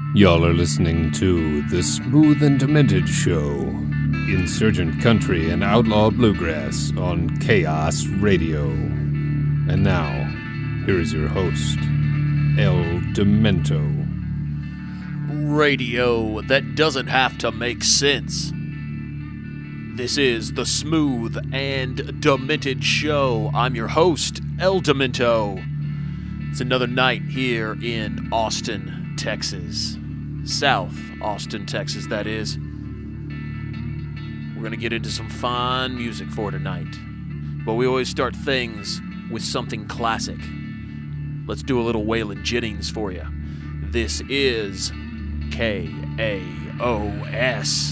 Y'all are listening to The Smooth and Demented Show, Insurgent Country and Outlaw Bluegrass on Chaos Radio. And now, here is your host, El Demento. Radio that doesn't have to make sense. This is The Smooth and Demented Show. I'm your host, El Demento. It's another night here in Austin, Texas. South Austin, Texas, that is. We're going to get into some fine music for tonight. But we always start things with something classic. Let's do a little Waylon Jennings for you. This is KAOS.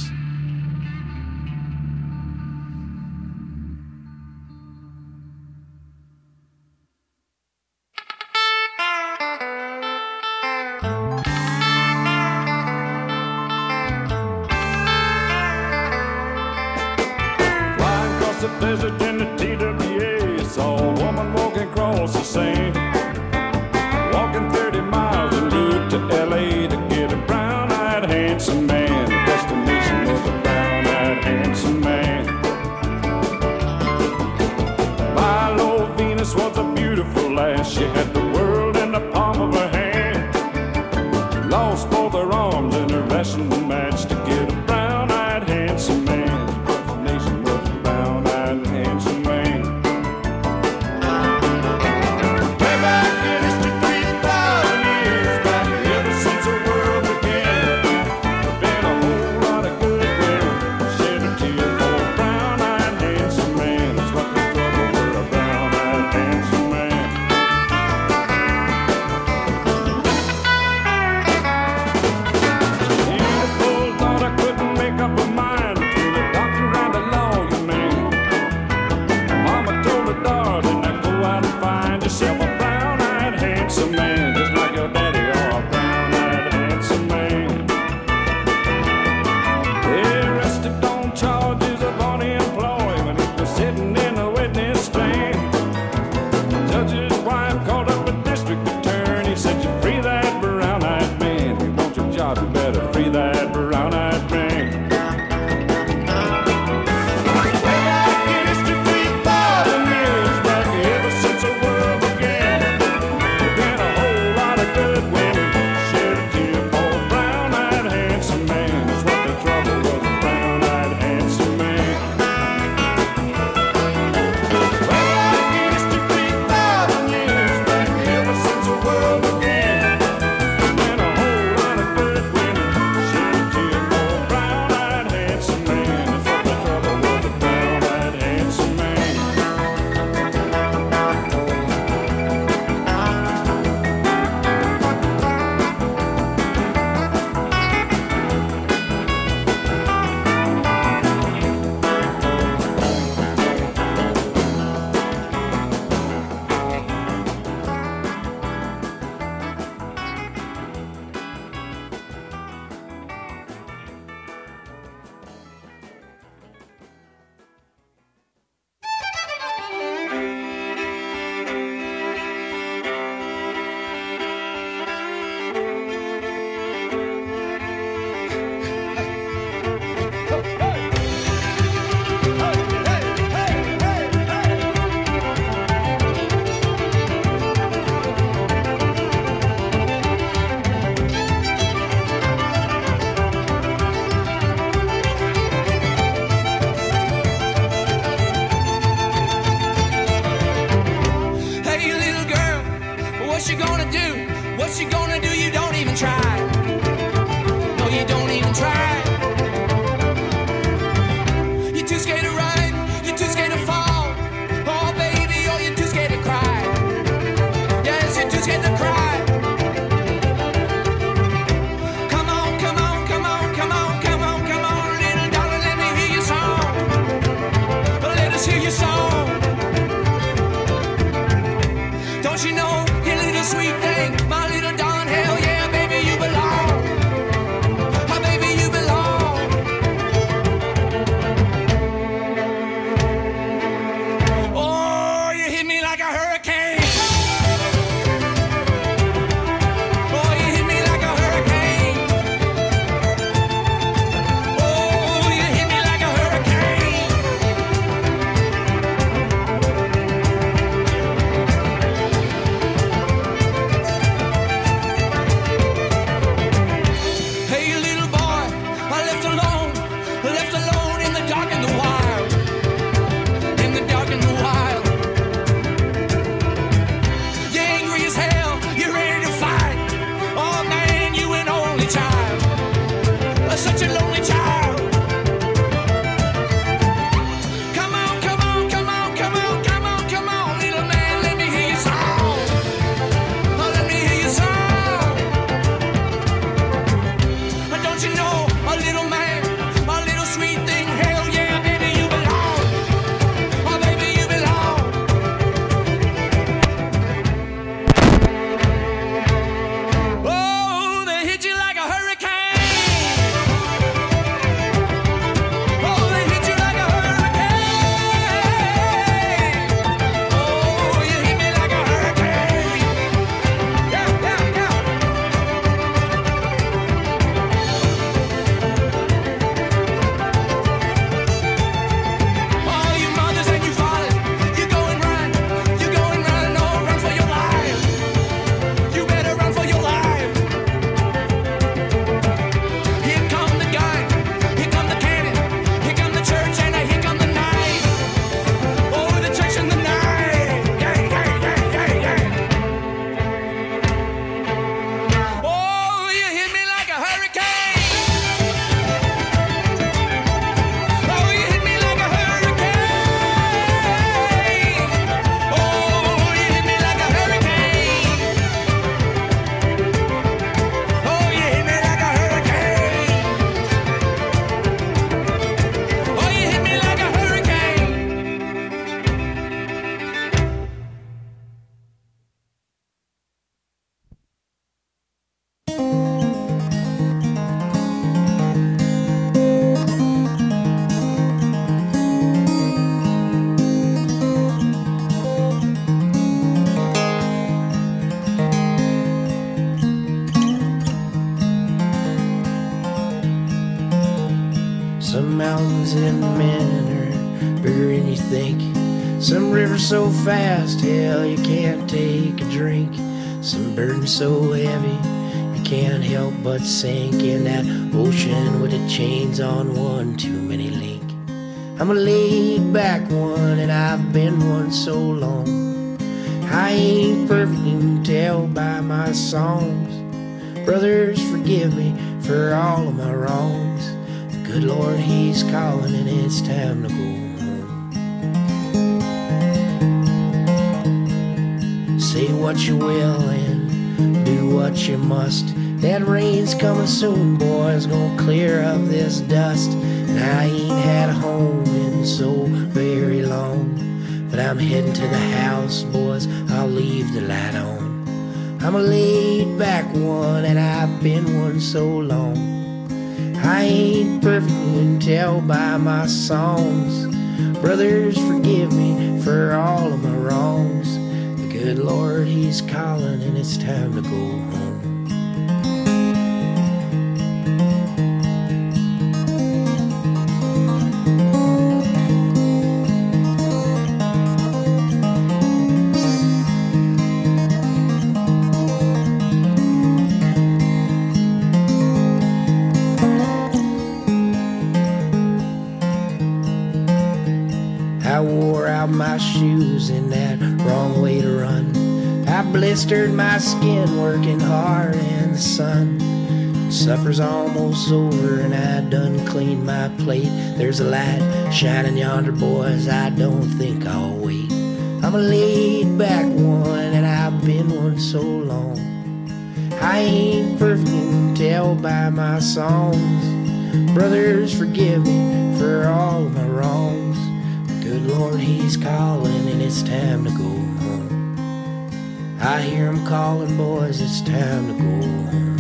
Desert in the TWA, saw a woman walking across the sand, walking 30 miles and looked to LA to get a brown-eyed handsome man. The destination was a brown-eyed handsome man. Milo Venus was a beautiful lass. She had the world in the palm of her hand, lost both her arms in a wrestling match to get a brown-eyed handsome man. Some mountains in men are bigger than you think. Some rivers so fast, hell, you can't take a drink. Some burdens so heavy, you can't help but sink in that ocean with the chains on one too many link. I'm a laid back one, and I've been one so long. I ain't perfect, you can tell by my songs. Brothers, forgive me for all of my wrongs. The good Lord, He's calling, and it's time to go home. Say what you will and do what you must. That rain's coming soon, boys, gonna clear up this dust. And I ain't had a home in so very long, but I'm heading to the house, boys, I'll leave the light on. I'm a laid back one, and I've been one so long. I ain't perfect, you can tell by my songs. Brothers, forgive me for all of my wrongs. The good Lord, He's calling, and it's time to go home. I wore out my shoes in that wrong way to run. I blistered my skin working hard in the sun. Supper's almost over and I done cleaned my plate. There's a light shining yonder, boys, I don't think I'll wait. I'm a laid back one, and I've been one so long. I ain't perfect, you can tell by my songs. Brothers, forgive me for all of my wrongs. Good Lord, He's calling, and it's time to go home. I hear Him calling, boys, it's time to go home.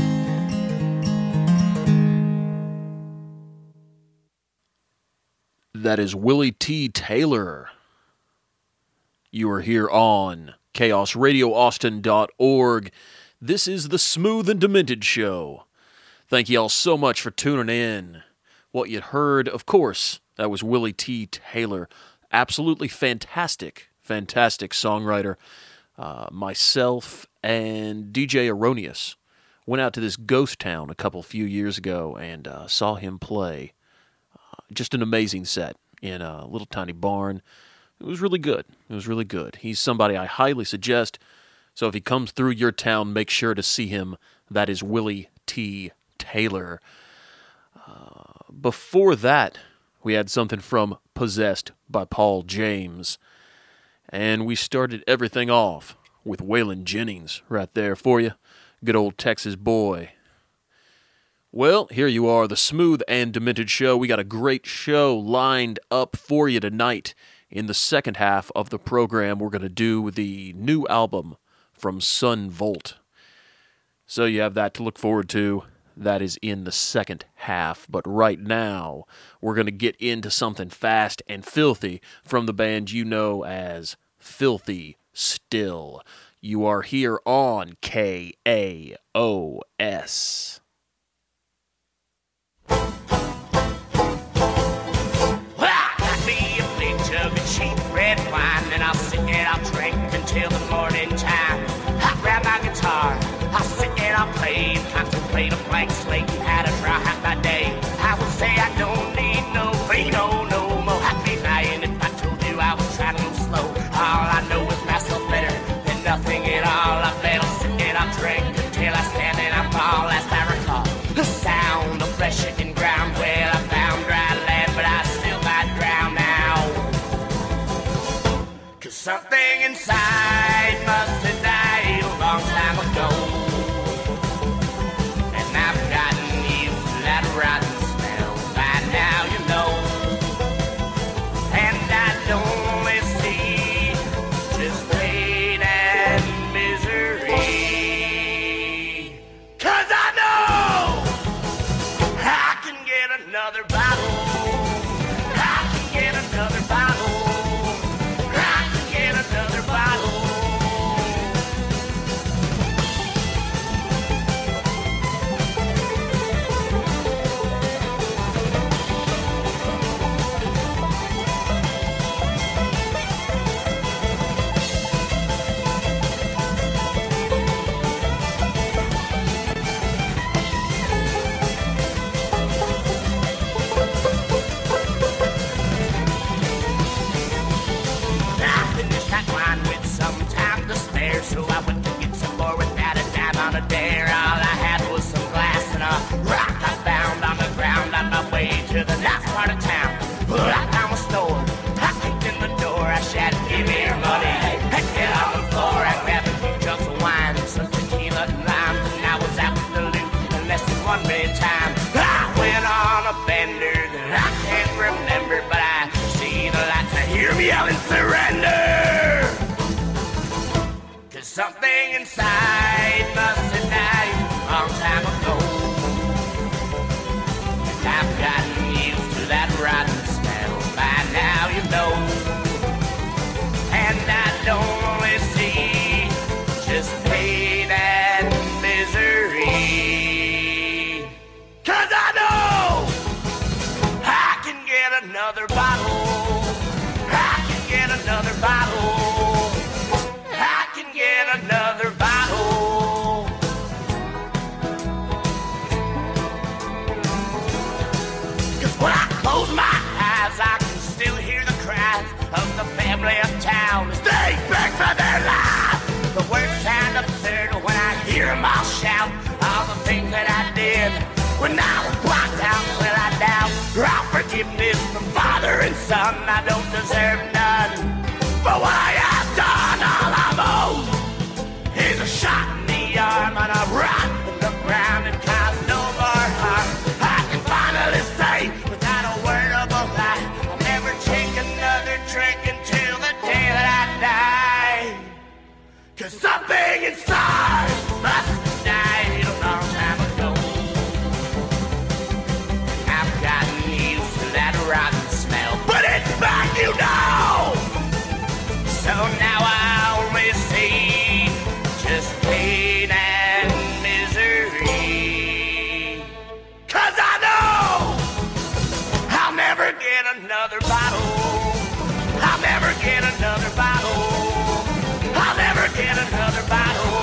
That is Willie T. Taylor. You are here on ChaosRadioAustin.org. This is the Smooth and Demented Show. Thank you all so much for tuning in. What you heard, of course, that was Willie T. Taylor. Absolutely fantastic songwriter. Myself and DJ Erroneous went out to this ghost town a few years ago and saw him play. Just an amazing set in a little tiny barn. It was really good. He's somebody I highly suggest. So if he comes through your town, make sure to see him. That is Willie T. Taylor. Before that, we had something from Possessed by Paul James. And we started everything off with Waylon Jennings right there for you. Good old Texas boy. Well, here you are, the Smooth and Demented Show. We got a great show lined up for you tonight. In the second half of the program, we're going to do the new album from Son Volt. So you have that to look forward to. That is in the second half. But right now, we're going to get into something fast and filthy from the band you know as Filthy Still. You are here on KAOS. Cheap red wine, and I'll sit and I'll drink until the morning time. I'll grab my guitar, I'll sit and I'll play, contemplate a blank slate and how to draw out my day. I would say I don't need no vino, no more happy night, and if I told you I was trying to go slow, all I know is myself better than nothing at all. I bet I'll sit and I'll drink until I stand and I fall. Last I recall, the sound of fresh and ground. Well, I found dry land, but I still might drown now. Something inside must have died a long time ago, and I've gotten used to that rotten family uptown as they beg for their life. The words sound absurd when I hear them all shout all the things that I did when I was blocked out. Well, I doubt all forgiveness from father and son. I don't deserve none for what I have done. All I'm owed is a shot in the arm and a rock in the ground and cause no more harm. I can finally say without a word of a lie, I'll never take another drink until the day that I die. 'Cause something inside must have died a long time ago. I've gotten used to that rotten smell, but it's back, you know. So now I only see just pain and misery. 'Cause I know I'll never get another bottle. I'll never get another bottle. I'll never get another bottle.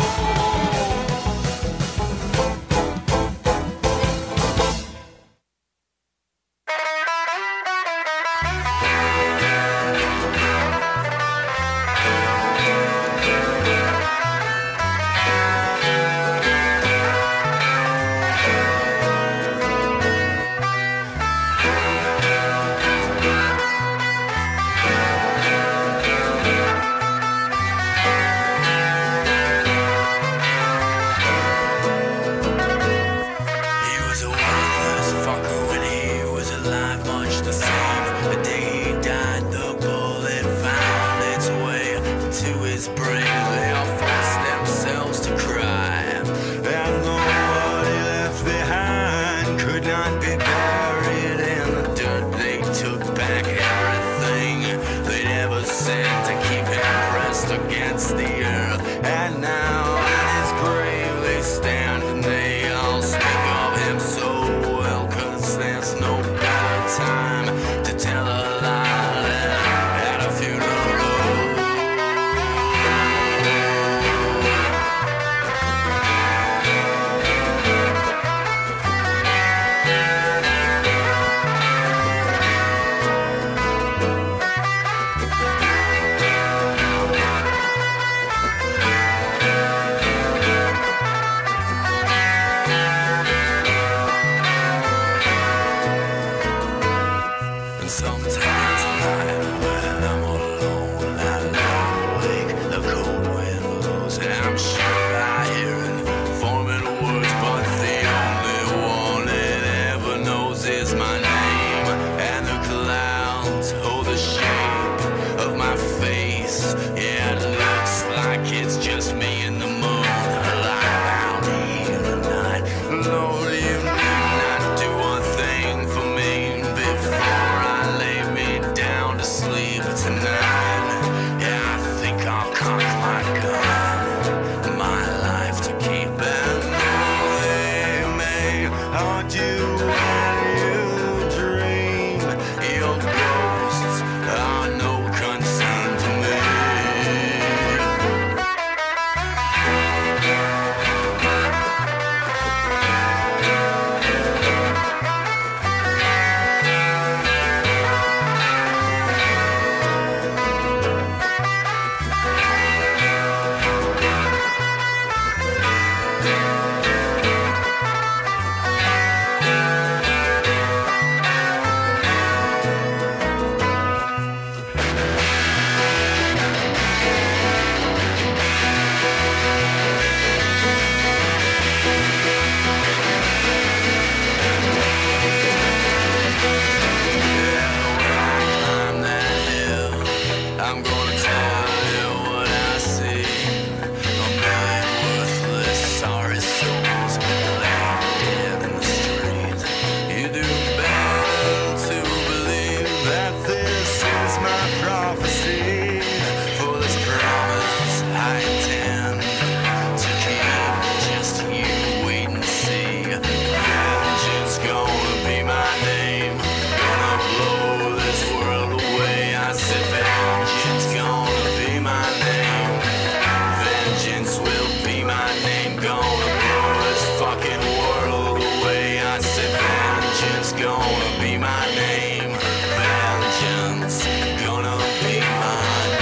gonna be my name. Vengeance gonna be my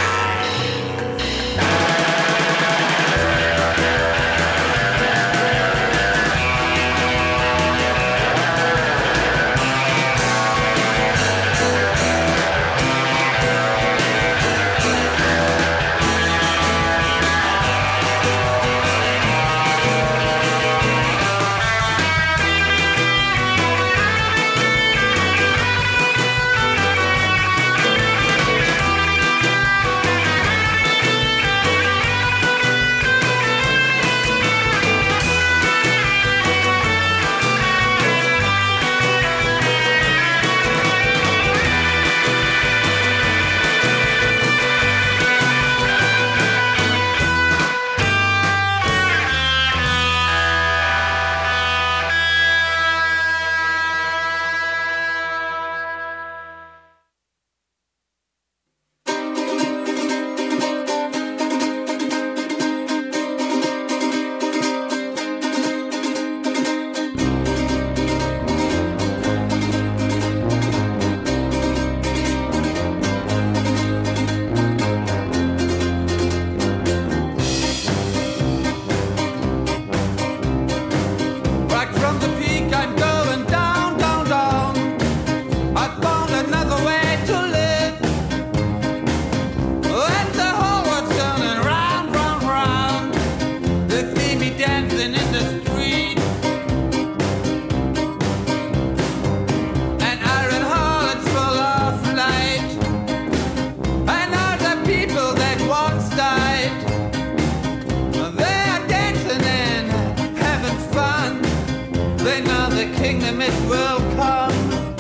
They know the kingdom it will come.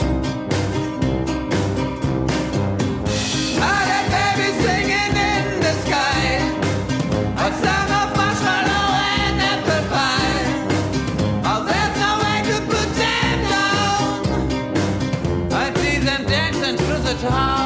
Ah, that baby singing in the sky, a song of marshmallow and apple pie. Oh, there's no way to put them down. I see them dancing through the town.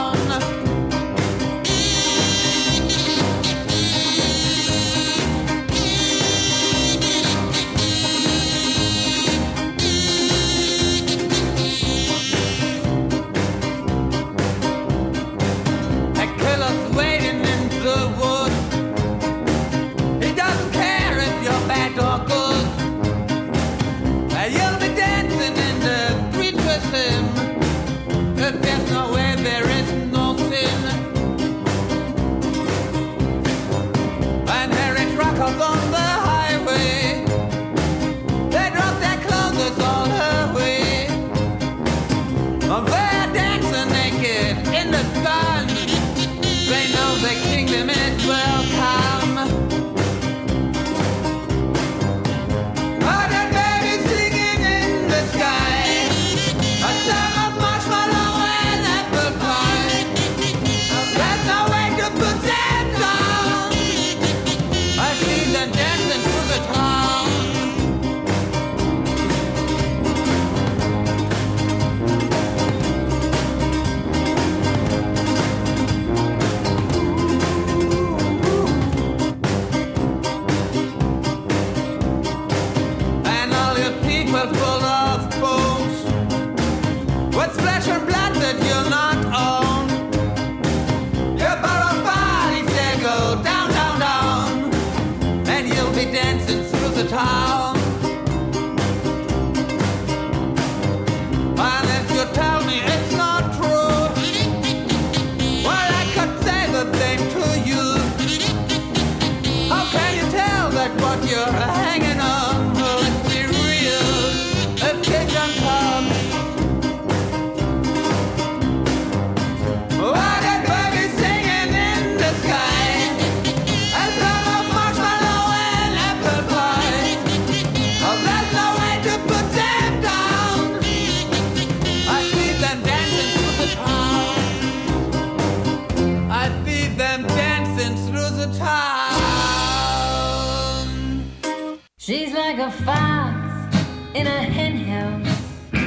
She's like a fox in a hen house,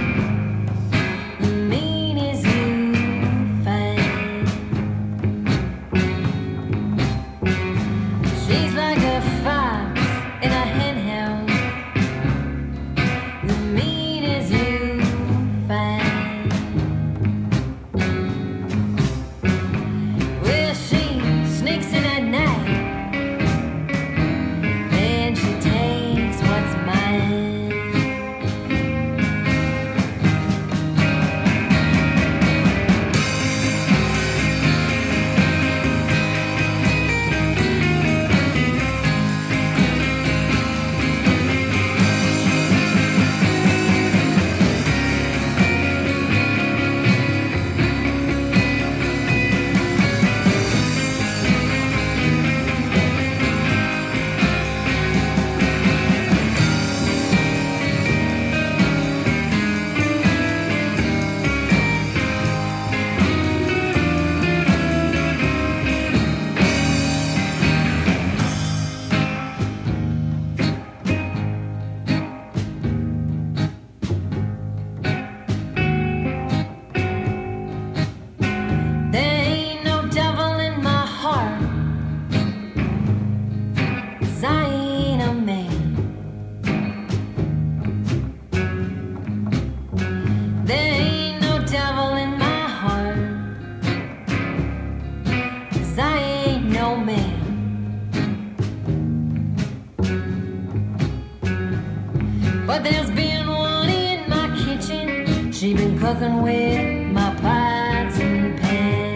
mean as you find. She's like a fox in a hen house, mean as you find. Well, she sneaks in at night and she takes what's mine. There ain't no devil in my heart, 'cause I ain't a man. There ain't no devil in my heart, 'cause I ain't no man. But there's been one in my kitchen, she been cooking with my pots and pans.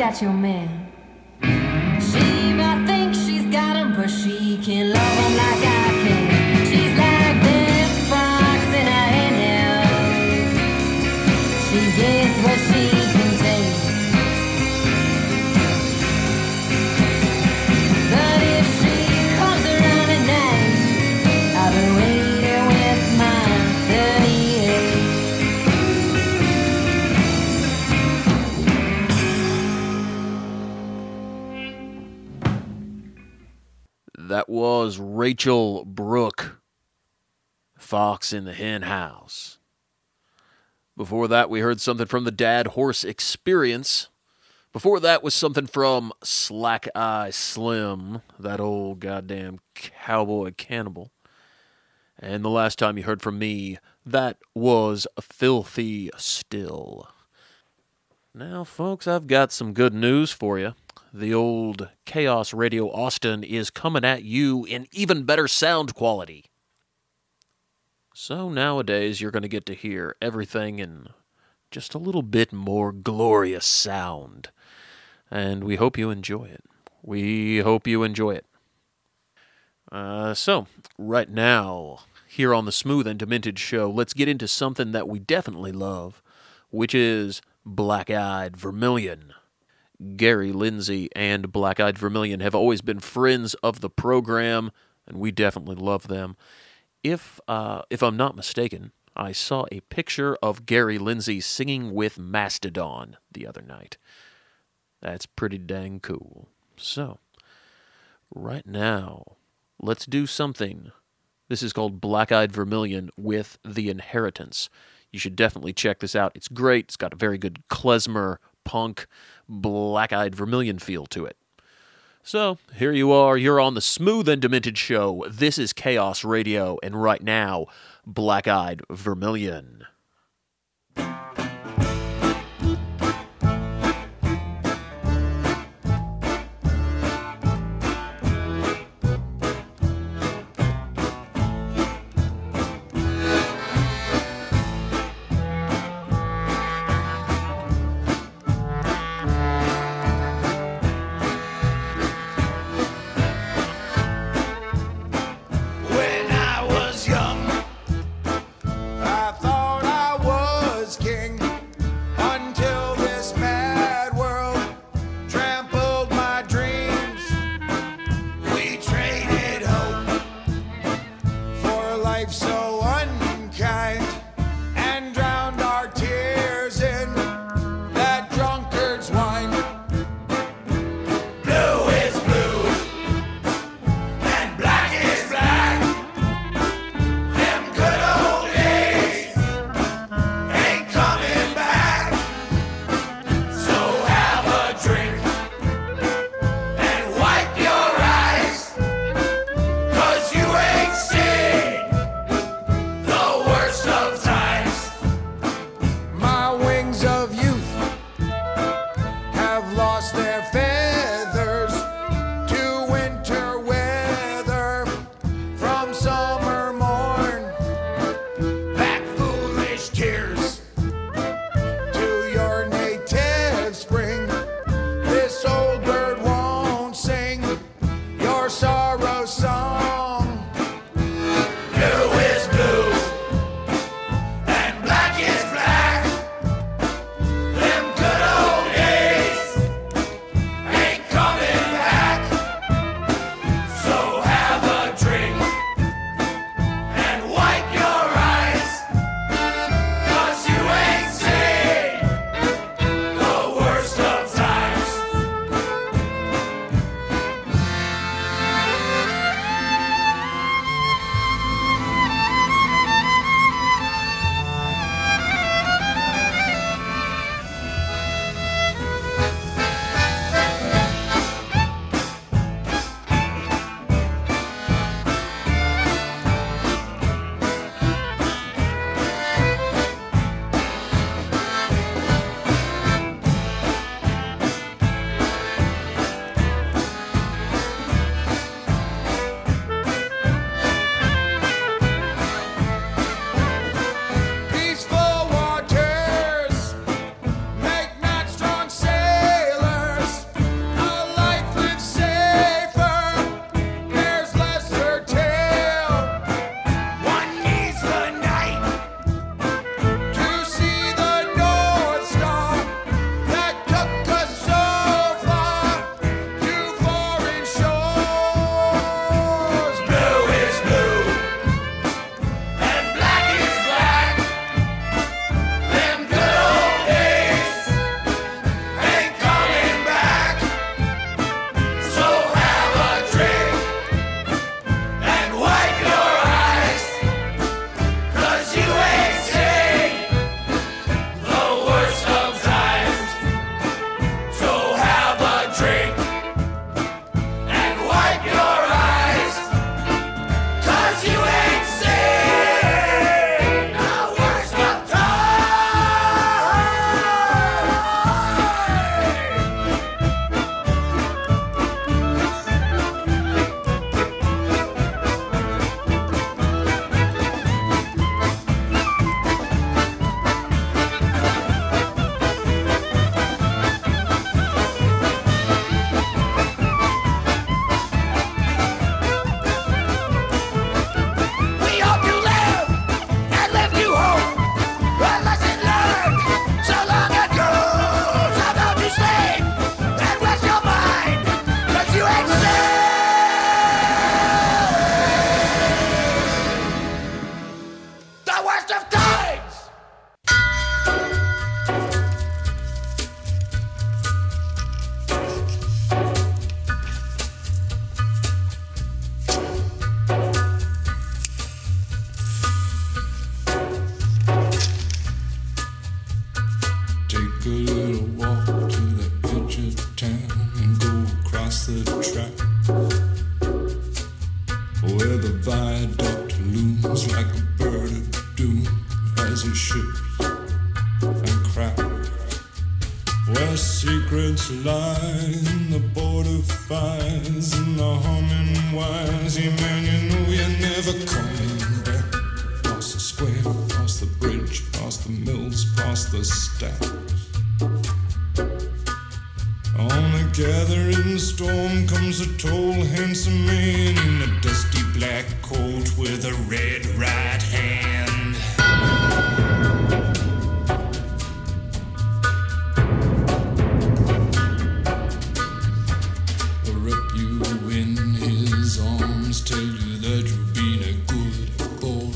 that your man? She might think she's got him, but she can't love him like I can. She's like that fox in a henhouse. She gets what she can take. But if she comes around at night, I've been waiting with my 38. That was Rachel Brooke, Fox in the Hen House. Before that, we heard something from the Dad Horse Experience. Before that was something from Slack Eye Slim, that old goddamn cowboy cannibal. And the last time you heard from me, that was Filthy Still. Now, folks, I've got some good news for you. The old Chaos Radio Austin is coming at you in even better sound quality. So nowadays, you're going to get to hear everything in just a little bit more glorious sound. And we hope you enjoy it. We hope you enjoy it. So, right now, here on the Smooth and Demented Show, let's get into something that we definitely love, which is Black-Eyed Vermilion. Gary Lindsay and Black-Eyed Vermilion have always been friends of the program, and we definitely love them. If I'm not mistaken, I saw a picture of Gary Lindsay singing with Mastodon the other night. That's pretty dang cool. So, right now, let's do something. This is called Black-Eyed Vermilion with The Inheritance. You should definitely check this out. It's great. It's got a very good klezmer, punk, Black-Eyed Vermilion feel to it. So, here you are. You're on the Smooth and Demented Show. This is Chaos Radio, and right now, Black-Eyed Vermilion. When I was young, I thought doom as he ships and cracks. Where secrets lie in the border fires and the humming wires. Yeah, man, you know you're never coming back. Past the square, past the bridge, past the mills, past the stacks. On a gathering storm comes a tall, handsome man in a dusty black coat with a red right hand. He'll wrap you in his arms, tell you that you've been a good boy.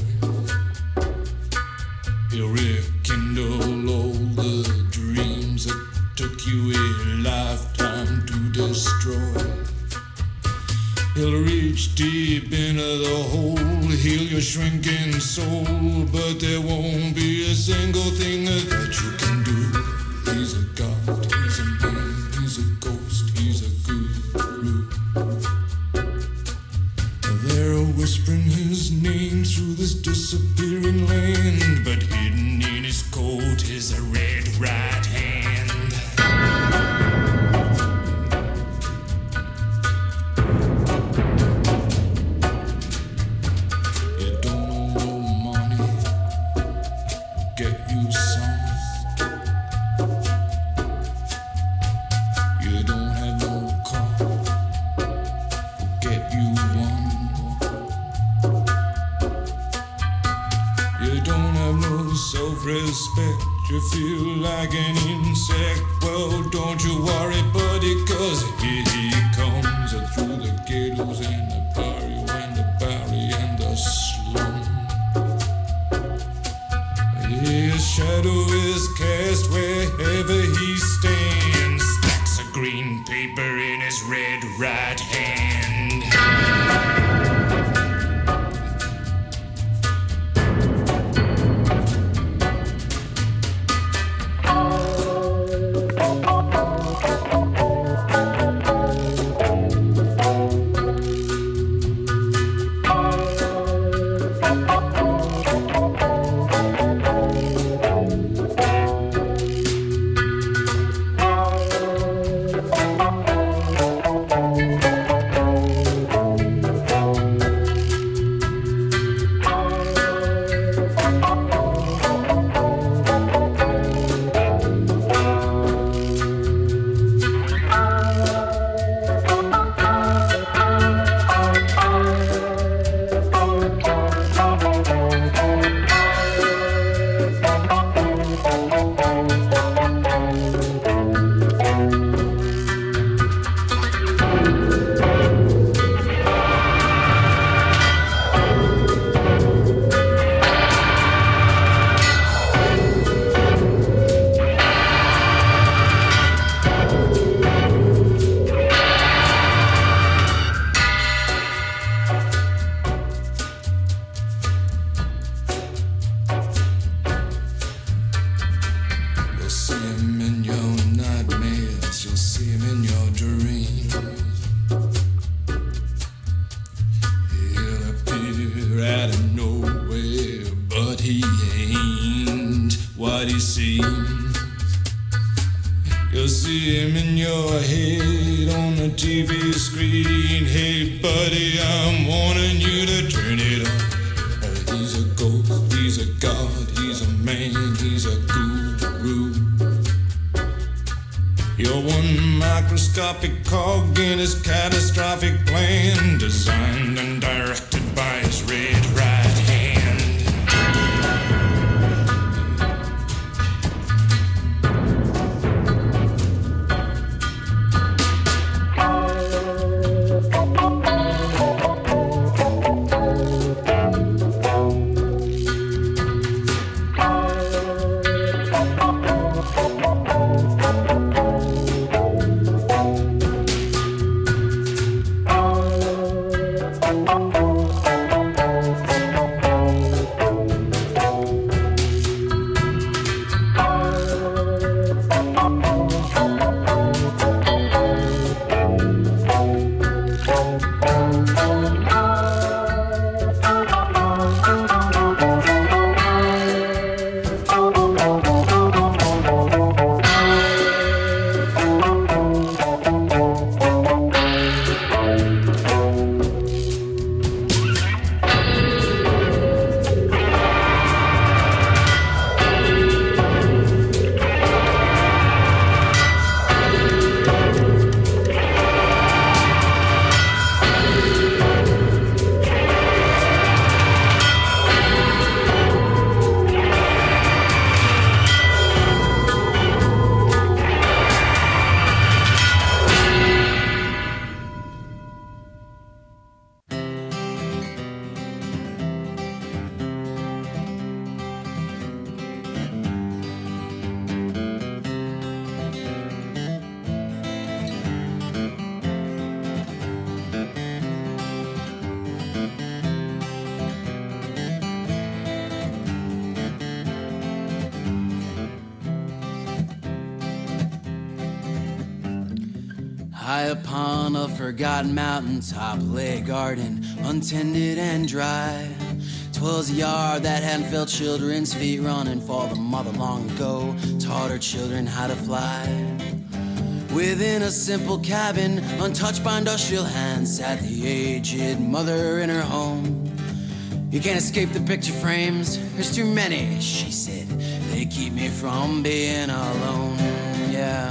He'll rekindle all the dreams that took you a lifetime to destroy. He'll reach deep into the hole, heal your shrinking soul, but there won't be a single thing that you can do. He's a god, he's a man, he's a ghost, he's a guru. They're whispering his name through this disappearing land, but hidden in his coat is a red right hand. Self-respect, you feel like an insect. Well, don't you worry, buddy, cause here he comes through the ghettos and the barrio and the barry and the slum. His shadow is cast wherever he stands. Stacks of green paper in his red right hand. You'll see him in your head on the TV screen. Hey buddy, I'm warning you to turn it off. He's a ghost, he's a god, he's a man, he's a guru. You're one microscopic cog in his catastrophic plan, designed and directed by his red right hand. High upon a forgotten mountaintop lay a garden, untended and dry. 'Twas a yard that hadn't felt children's feet running, for the mother long ago taught her children how to fly. Within a simple cabin, untouched by industrial hands, sat the aged mother in her home. You can't escape the picture frames, there's too many, she said. They keep me from being alone, yeah.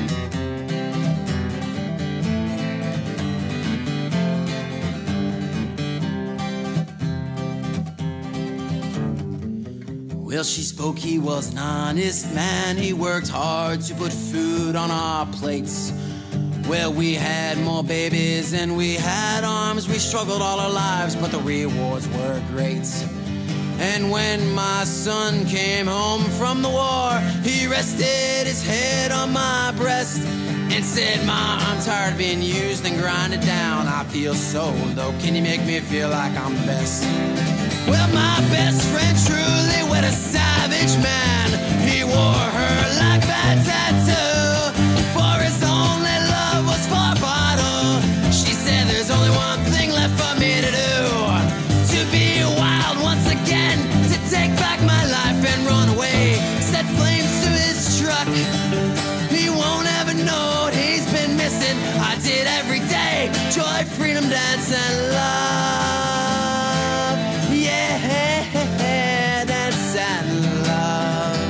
Well, she spoke, he was an honest man. He worked hard to put food on our plates. Well, we had more babies than we had arms. We struggled all our lives, but the rewards were great. And when my son came home from the war, he rested his head on my breast and said, "Ma, I'm tired of being used and grinded down. I feel so low. Can you make me feel like I'm the best?" Well, my best friend truly was a savage man. He wore her like a tattoo, for his only love was for bottle. She said, "There's only one thing left for me to do, to be wild once again, to take back my life and run away." Set flames to his truck. He won't ever know what he's been missing. I did every day, joy, freedom, dance, and love. Dance and love.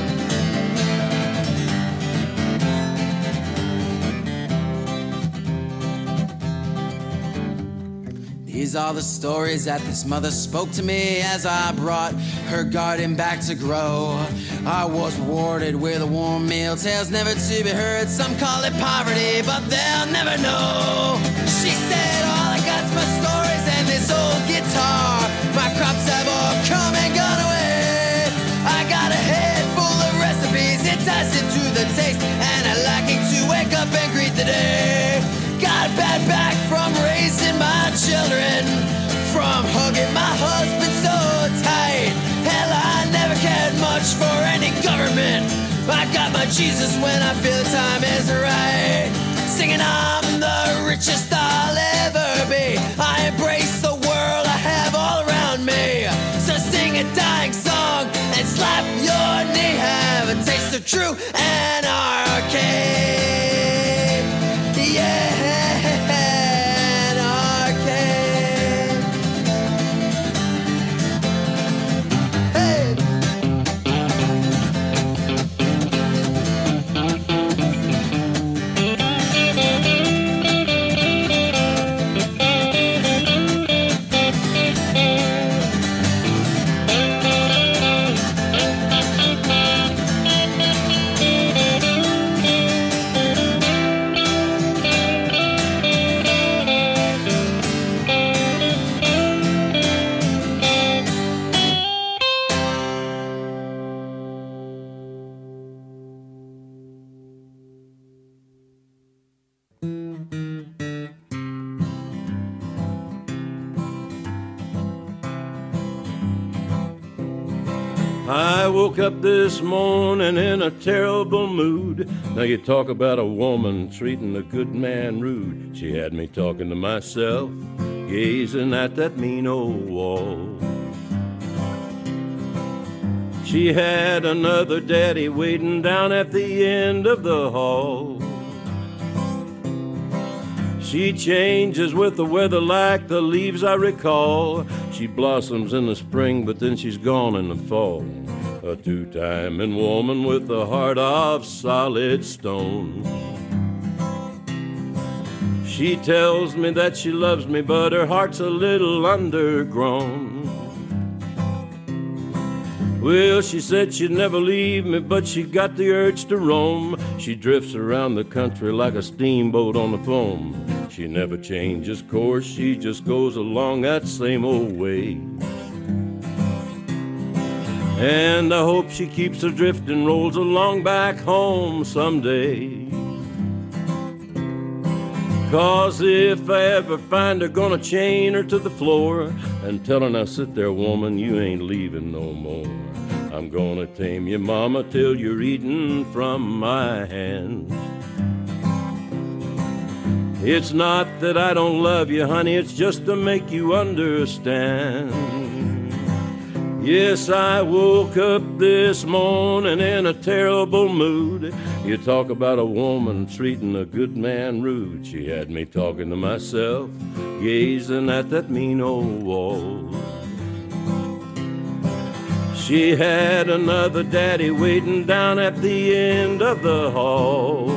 These are the stories that this mother spoke to me as I brought her garden back to grow. I was rewarded with a warm meal, tales never to be heard. Some call it poverty, but they'll never know. She said, "All I got's my stories and this old guitar. My crops have all come and gone away. I got a head full of recipes, enticing to the taste, and I liking to wake up and greet the day. Got a bad back from raising my children, from hugging my husband so tight. Hell, I never cared much for any government. I got my Jesus when I feel the time is right. Singing I'm the richest I'll ever be. I embrace the world I have all around me. So sing a dying song and slap your knee. Have a taste of true anarchy. Yeah. I woke up this morning in a terrible mood. Now you talk about a woman treating a good man rude. She had me talking to myself, gazing at that mean old wall. She had another daddy waiting down at the end of the hall. She changes with the weather like the leaves I recall. She blossoms in the spring, but then she's gone in the fall. A two-timing woman with a heart of solid stone. She tells me that she loves me, but her heart's a little undergrown. Well, she said she'd never leave me, but she got the urge to roam. She drifts around the country like a steamboat on the foam. She never changes course, she just goes along that same old way. And I hope she keeps adrift and rolls along back home someday. 'Cause if I ever find her, gonna chain her to the floor and tell her, "Now sit there, woman, you ain't leaving no more. I'm gonna tame you, mama, till you're eating from my hand." It's not that I don't love you, honey, it's just to make you understand. Yes, I woke up this morning in a terrible mood. You talk about a woman treating a good man rude. She had me talking to myself, gazing at that mean old wall. She had another daddy waiting down at the end of the hall.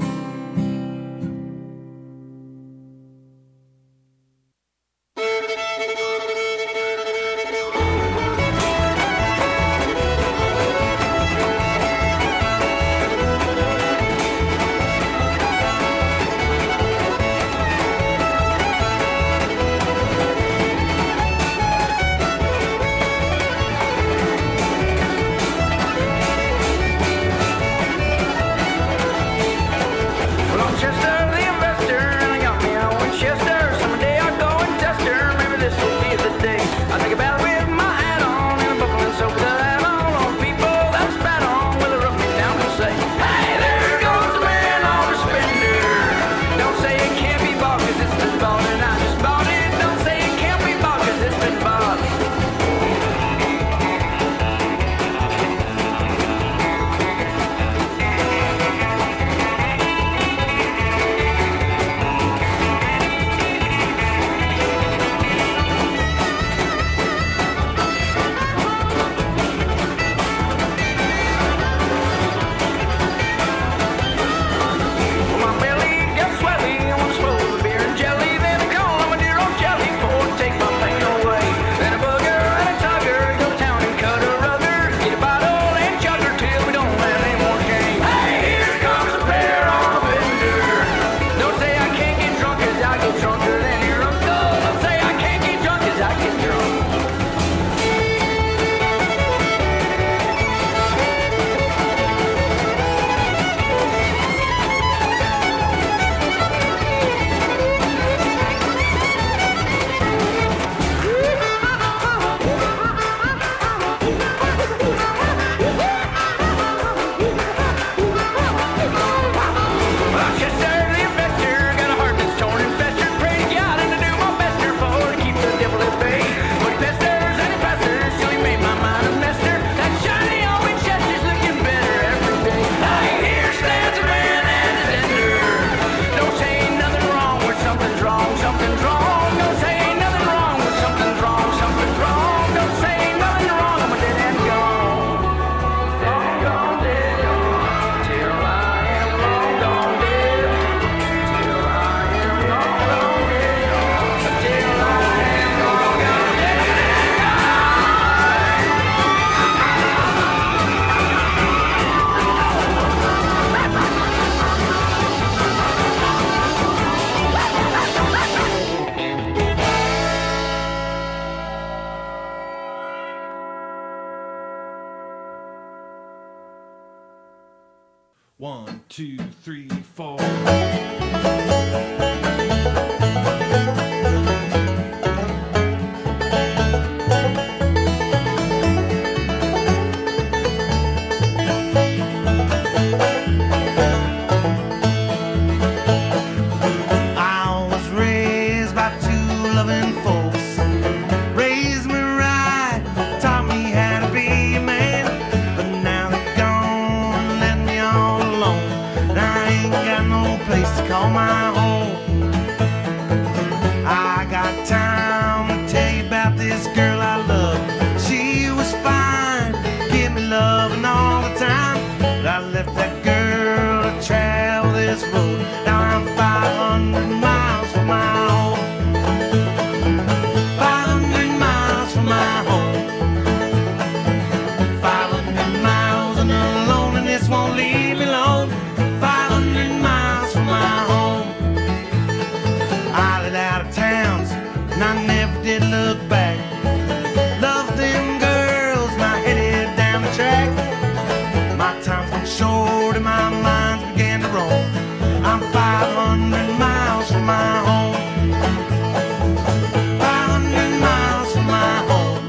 One, two, three, four. I was raised by two loving folks, raised me right, taught me how to be a man, but now they're gone and left me all alone, and I ain't got no place to call my home. I got time to tell you about this girl I love. She was fine, give me loving all the time, but I left that girl to travel this road. Now I'm 500 miles from my home. 500 miles from my home. 500 miles and the loneliness won't leave me alone. 500 miles from my home. I lived out of towns and I never did look back. Loved them girls and I headed down the track. My time went short and my minds began to roam. I'm 500 miles from my home. 500 miles from my home.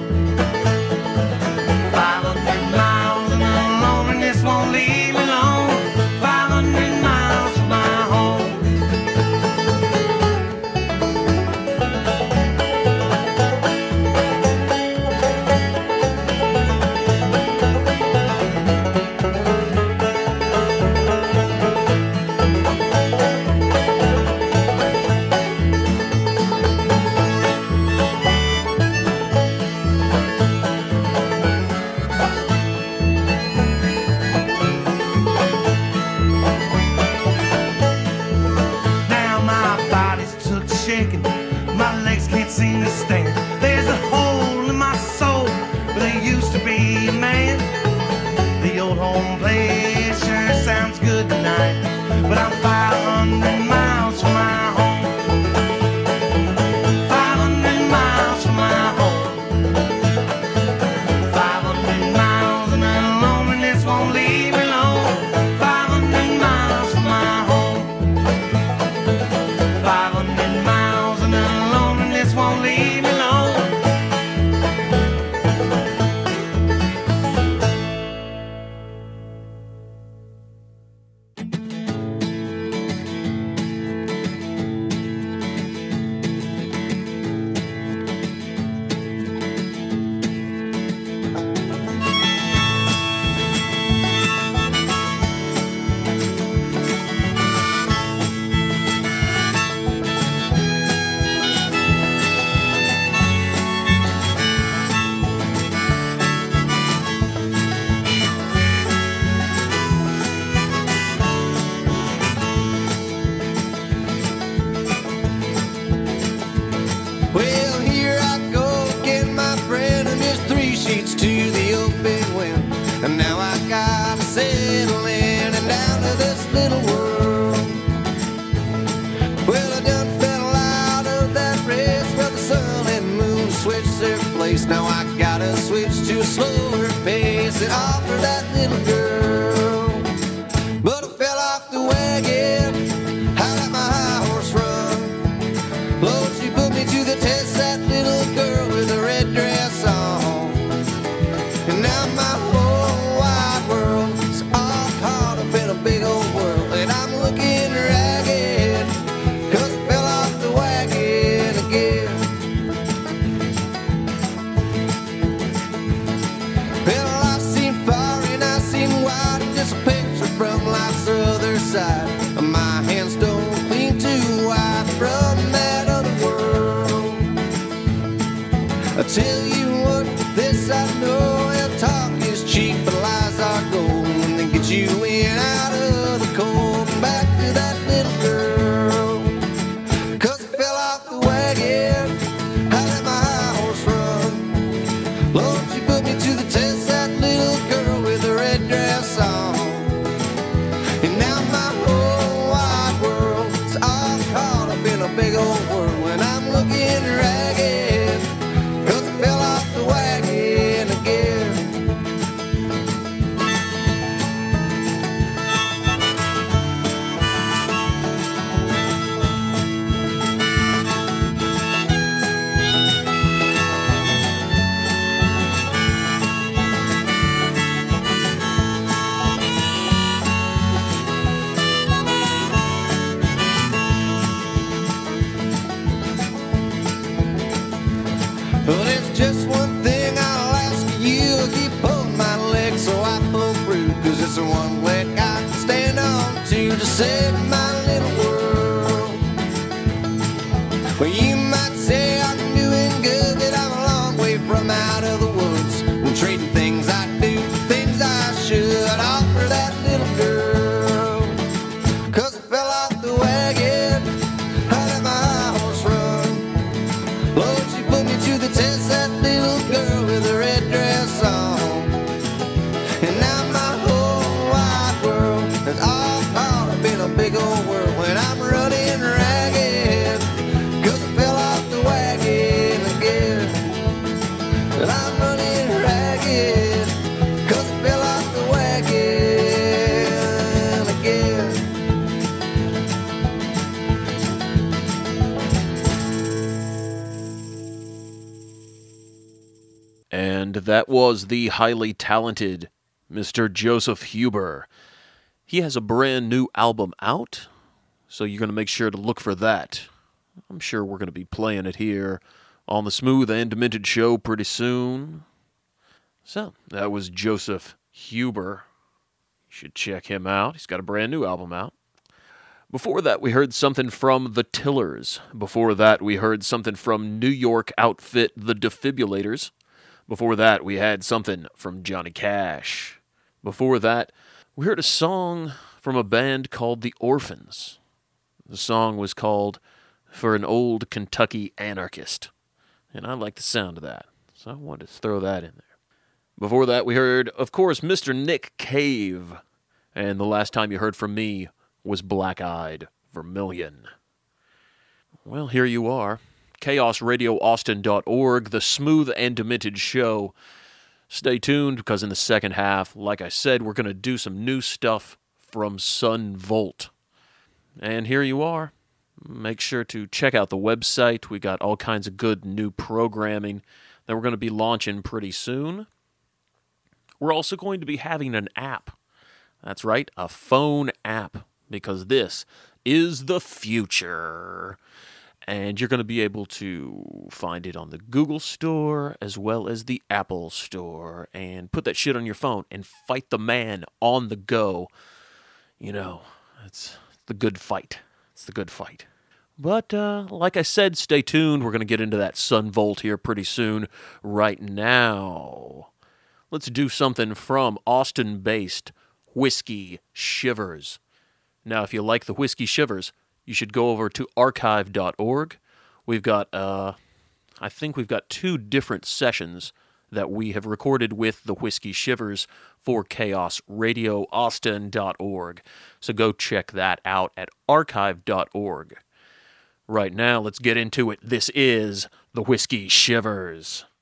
500 miles and the loneliness won't leave me alone. 500 miles from my home. home place sure sounds good tonight, but I'm 500 miles from my home. 500 miles from my home. 500 miles and the loneliness won't leave me alone. 500 miles from my home. 500 miles and the loneliness won't leave me alone. Well, here I go again, my friend, and there's 3 sheets to the open wind. And now I gotta settle in and down to this little world. Well, I done fell out of that race where the sun and moon switched their place. Now I gotta switch to a slower pace and offer that little girl. But I fell off the wagon, I let my high horse run. Lord, she put me to the test, that little girl with a red dress on. And now my whole wide world is all caught up in a big old whirl. And I'm looking ragged, 'cause I fell off the wagon again. Well, I've seen far and I've seen wide, just a picture from life's other side. My hands don't clean too wide from that other world. I tell you what, this I know, and talk is cheap, but lies are gold. When they get you in out of the cold and back to that little girl. 'Cause I fell off the wagon, I let my high horse run. Lord, she put me to the test, that little girl with the red dress on. And now my whole wide world is all caught up in a big old whirl. When I'm looking ragged, 'cause I fell off the wagon again. Well, there's just one thing I'll ask of you. Keep pulling my leg so I pull through, 'cause it's the one leg I can stand on to save my little world. Well, you might say I'm doing good, that I'm a long way from out of the woods. I'm trading things I do for things I should offer that little girl. 'Cause I fell off the wagon, I let my high horse run. Lord, she put me to the test, that little girl with the red dress on. And now my whole wide world is all caught up in a big old whirl. When I'm running ragged, 'cause I fell off the wagon again. And I'm running ragged, 'cause I fell off the wagon again. And that was the highly talented Mr. Joseph Huber. He has a brand new album out, so you're going to make sure to look for that. I'm sure we're going to be playing it here on the Smooth and Demented Show pretty soon. So, that was Joseph Huber. You should check him out. He's got a brand new album out. Before that, we heard something from The Tillers. Before that, we heard something from New York outfit The Defibrillators. Before that, we had something from Johnny Cash. Before that, we heard a song from a band called The Orphans. The song was called For an Old Kentucky Anarchist. And I like the sound of that, so I wanted to throw that in there. Before that, we heard, of course, Mr. Nick Cave. And the last time you heard from me was Black-Eyed Vermilion. Well, here you are. ChaosRadioAustin.org, the Smooth and Demented Show. Stay tuned, because in the second half, like I said, we're going to do some new stuff from Sun Volt. And here you are. Make sure to check out the website. We got all kinds of good new programming that we're going to be launching pretty soon. We're also going to be having an app. That's right, a phone app, because this is the future. And you're going to be able to find it on the Google Store as well as the Apple Store, and put that shit on your phone and fight the man on the go. You know, it's the good fight. It's the good fight. But like I said, stay tuned. We're going to get into that Sun Volt here pretty soon. Right now, let's do something from Austin-based Whiskey Shivers. Now, if you like the Whiskey Shivers, you should go over to archive.org. We've got, I think we've got 2 different sessions that we have recorded with the Whiskey Shivers for ChaosRadioAustin.org. So go check that out at archive.org. Right now, let's get into it. This is the Whiskey Shivers.